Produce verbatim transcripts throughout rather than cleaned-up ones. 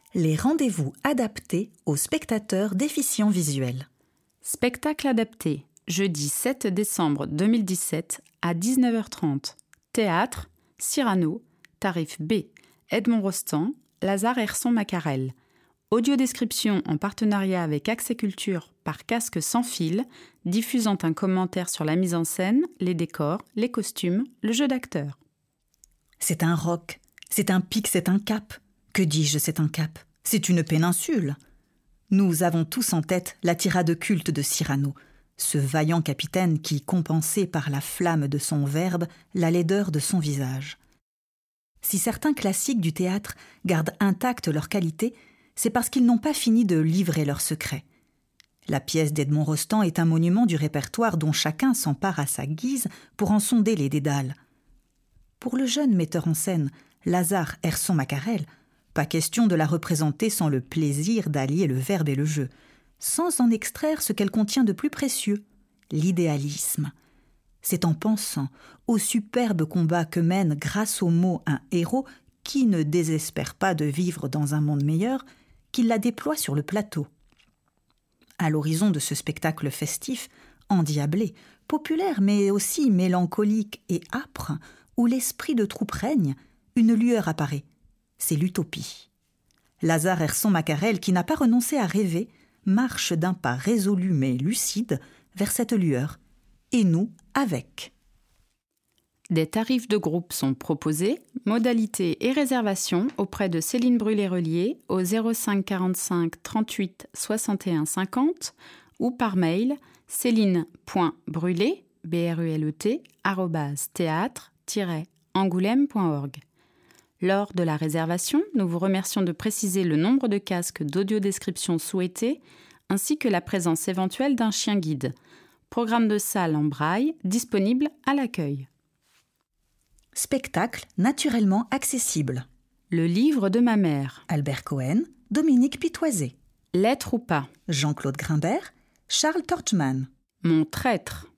les rendez-vous adaptés aux spectateurs déficients visuels. Spectacle adapté, jeudi sept décembre deux mille dix-sept à dix-neuf heures trente. Théâtre, Cyrano, tarif B, Edmond Rostand, Lazare Herson Macarel. Audiodescription en partenariat avec Accès Culture par Casque sans fil, diffusant un commentaire sur la mise en scène, les décors, les costumes, le jeu d'acteurs. C'est un roc, c'est un pic, c'est un cap. Que dis-je, c'est un cap? C'est une péninsule. Nous avons tous en tête la tirade culte de Cyrano, ce vaillant capitaine qui compensait par la flamme de son verbe la laideur de son visage. Si certains classiques du théâtre gardent intacte leur qualité, c'est parce qu'ils n'ont pas fini de livrer leurs secrets. La pièce d'Edmond Rostand est un monument du répertoire dont chacun s'empare à sa guise pour en sonder les dédales. Pour le jeune metteur en scène, Lazare Herson Macarel, pas question de la représenter sans le plaisir d'allier le verbe et le jeu, sans en extraire ce qu'elle contient de plus précieux, l'idéalisme. C'est en pensant au superbe combat que mène grâce aux mots un héros qui ne désespère pas de vivre dans un monde meilleur qu'il la déploie sur le plateau. À l'horizon de ce spectacle festif, endiablé, populaire mais aussi mélancolique et âpre, où l'esprit de troupe règne, une lueur apparaît. C'est l'utopie. Lazare Herson Macarel, qui n'a pas renoncé à rêver, marche d'un pas résolu mais lucide vers cette lueur, et nous avec. Des tarifs de groupe sont proposés, modalités et réservations auprès de Céline Brûlé-Relier au zéro cinq quarante-cinq trente-huit soixante et un cinquante ou par mail céline.brûlet, B R U L E T, arobase théâtre tiret angoulême point org. Lors de la réservation, nous vous remercions de préciser le nombre de casques d'audiodescription souhaités ainsi que la présence éventuelle d'un chien guide. Programme de salle en braille disponible à l'accueil. Spectacle naturellement accessible. Le livre de ma mère. Albert Cohen, Dominique Pitoisé. L'être ou pas. Jean-Claude Grimbert, Charles Torchman. Mon traître.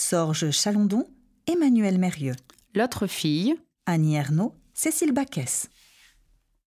Sorge Chalandon, Emmanuel Mérieux. L'autre fille. Annie Ernaux, Cécile Baquès.